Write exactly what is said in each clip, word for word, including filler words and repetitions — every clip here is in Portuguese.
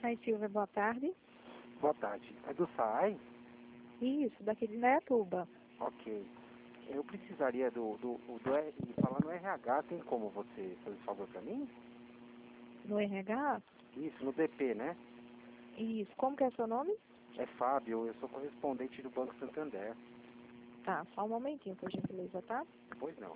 Ai, Silvia, boa tarde. Boa tarde. É do SAAI? Isso, daqui de Indaiatuba. Ok. Eu precisaria do, do, do, do R- falar no R H, tem como você fazer esse favor pra mim? No R H? Isso, no D P, né? Isso. Como que é seu nome? É Fábio, eu sou correspondente do Banco Santander. Tá, só um momentinho, por gentileza, tá? Pois não.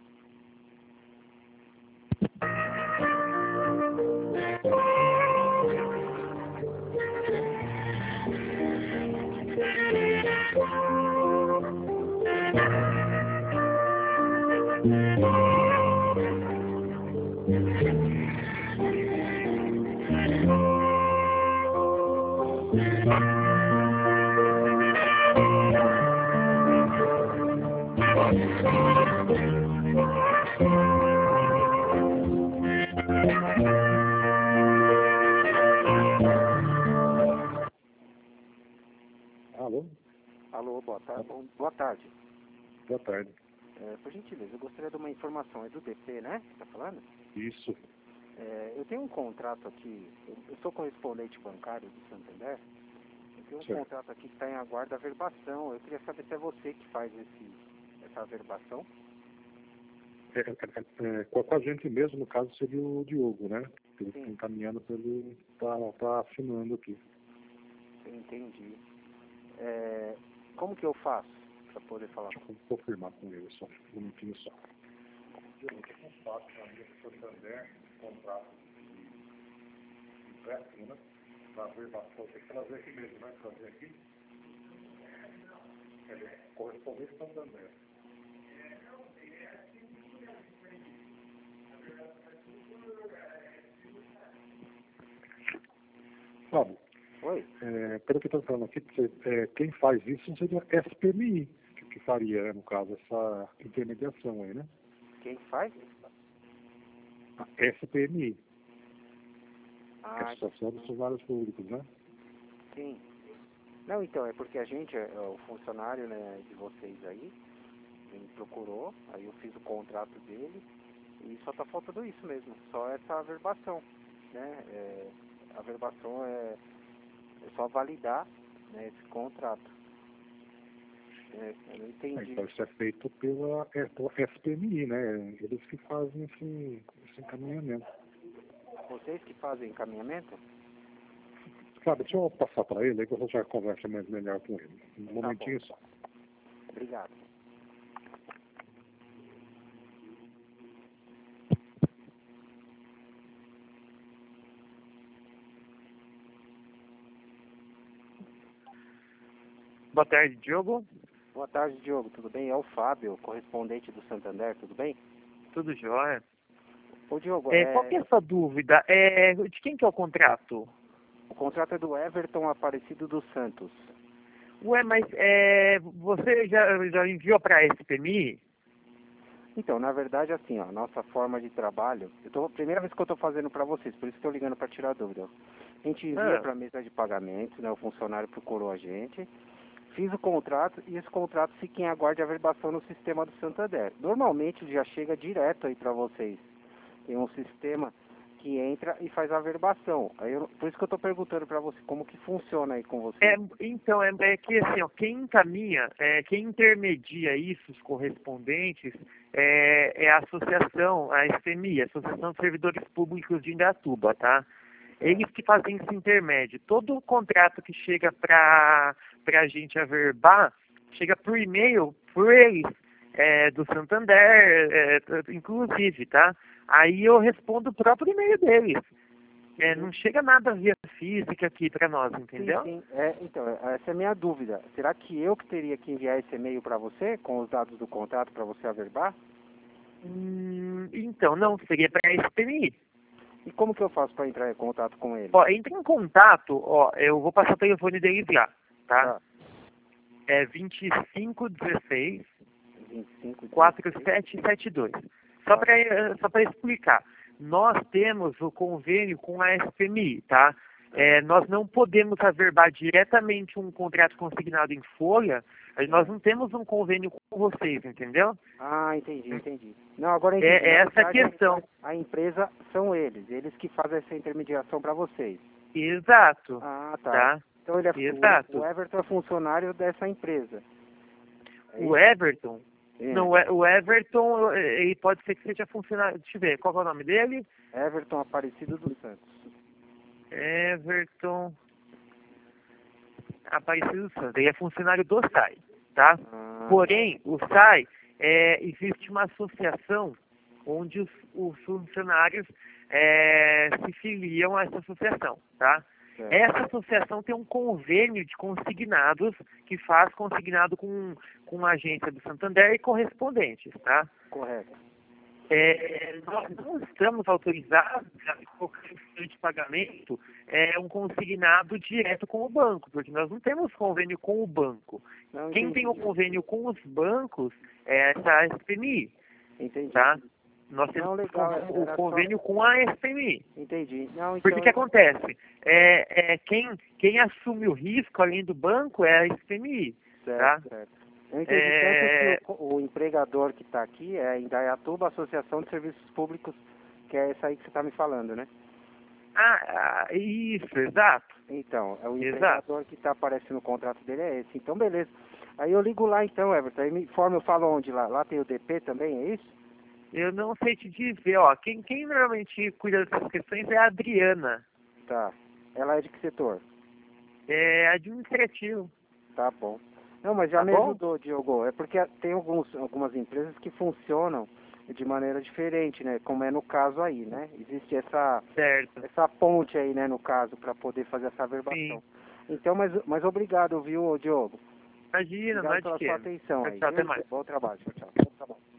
Alô? Alô, boa tarde. Bom, boa tarde. Boa tarde. É, por gentileza, eu gostaria de uma informação. É do D P, né? Você tá falando? Isso. É, eu tenho um contrato aqui, eu, eu sou correspondente bancário do Santander. Eu tenho um Certo. contrato aqui que está em aguardo averbação. Eu queria saber se é você que faz esse, essa averbação. É, é, é, com com a gente mesmo, no caso, seria o Diogo, né? Ele está Sim. encaminhando para ele tá, tá assinando aqui. Entendi. É, como que eu faço para poder falar? Deixa eu confirmar com ele só, um minutinho só. Diogo, tem contato com a minha Santander, contrato de empréstimo, né? Para averbação, tem que trazer aqui mesmo, né? Trazer aqui. Ele é correspondente Santander. Fábio, Oi? é, pelo que eu estou falando aqui, você, é, quem faz isso seria a S P M I, que, que faria, né, no caso, essa intermediação aí, né? Quem faz? A S P M I, que é a Ah, Associação dos Funcionários Públicos, né? sim. Não, então, é porque a gente, é, o funcionário, né, de vocês aí, me procurou, aí eu fiz o contrato dele e só tá faltando isso mesmo, só essa averbação, né? É, a averbação é, é só validar, né, esse contrato. É, eu não Ah, entendi. então isso é feito pela, é, pela S P M I, né? Eles que fazem esse, esse encaminhamento. Vocês que fazem encaminhamento? Sabe, deixa eu passar para ele, aí que eu já converso mais melhor com ele. Um Tá momentinho só. Obrigado. Boa tarde, Diogo. Boa tarde, Diogo, tudo bem? É o Fábio, correspondente do Santander, tudo bem? Tudo jóia? Ô, Diogo, É, é, qual que é a sua dúvida? É, de quem que é o contrato? o contrato é do Everton Aparecido dos Santos. Ué, mas é, você já, já enviou para a S P M I? Então, na verdade, assim, ó, a nossa forma de trabalho, eu tô, primeira vez que eu estou fazendo para vocês, por isso que estou ligando para tirar dúvida. A gente envia Ah. para a mesa de pagamentos, né, o funcionário procurou a gente, fiz o contrato e esse contrato fica em aguarde averbação no sistema do Santander. Normalmente já chega direto aí para vocês. Tem um sistema que entra e faz a averbação. Aí eu, por isso que eu estou perguntando para você como que funciona aí com você. É, então, é, é que assim, ó, quem encaminha, é, quem intermedia isso, os correspondentes, é, é a associação, a S P M I, a Associação de Servidores Públicos de Indaiatuba, tá? Eles que fazem esse intermédio. Todo o contrato que chega para a gente averbar, chega por e-mail por eles, é, do Santander, é, inclusive, tá? Aí eu respondo o próprio e-mail deles. É, não chega nada via física aqui para nós, entendeu? Sim, sim. É, então, essa é a minha dúvida. Será que eu que teria que enviar esse e-mail para você, com os dados do contrato, para você averbar? Hum, então, não, seria para a S P M I. E como que eu faço para entrar em contato com ele? Ó, entre em contato, ó, eu vou passar o telefone deles lá, tá? Tá. É vinte e cinco dezesseis vinte e cinco, quarenta e sete setenta e dois. Só para só para explicar, nós temos o convênio com a S P M I, tá? É, nós não podemos averbar diretamente um contrato consignado em folha, nós não temos um convênio com vocês, entendeu? Ah, entendi, entendi. Não, agora eu entendi. É Na essa a verdade, questão. A empresa são eles, eles que fazem essa intermediação para vocês. Exato. Ah, tá. Tá? Então ele é, Exato. o, o Everton é funcionário dessa empresa. É O isso? Everton? É. Não, o E- o Everton, eh, ele pode ser que seja funcionário. Deixa eu ver, qual que é o nome dele? Everton Aparecido dos Santos. Everton Aparecido dos Santos. Ele é funcionário do S A I, tá? Ah, Porém, o S A I, é, existe uma associação onde os, os funcionários é, se filiam a essa associação, tá? certo. Essa associação tem um convênio de consignados que faz consignado com, com a agência do Santander e correspondentes, tá? Correto. É, nós não estamos autorizados a colocar em folha de pagamento é, um consignado direto com o banco, porque nós não temos convênio com o banco. Não, Quem entendi. tem o convênio com os bancos é essa S P M I, Entendi. tá? Nós temos Não, legal, o era convênio com a S P M I. Entendi. Não, então... Porque o que acontece? É, é, quem, quem assume o risco, além do banco, é a S P M I, Certo, tá? certo. Eu entendi É... tanto que o, o empregador que está aqui é em Indaiatuba, Associação de Serviços Públicos, que é essa aí que você está me falando, né? Ah, ah, isso, exato. Então, é o Exato. empregador que está aparecendo no contrato dele é esse. Então, beleza. Aí eu ligo lá então, Everton. Aí me informa, eu falo onde lá. Lá tem o D P também, é isso? Eu não sei te dizer, ó, quem, quem normalmente cuida dessas questões é a Adriana, Tá. Ela é de que setor? é administrativo. Tá bom. Não, mas já Tá me bom? ajudou, Diogo. É porque tem alguns, algumas empresas que funcionam de maneira diferente, né? Como é no caso aí, né? Existe essa, Certo. essa ponte aí, né, no caso, para poder fazer essa averbação. Sim. Então, mas, mas obrigado, viu, Diogo? Imagina, Obrigado não é pela de quê? sua atenção Tchau, aí. tchau, até viu? mais. Bom trabalho. Tchau, tchau. Bom trabalho.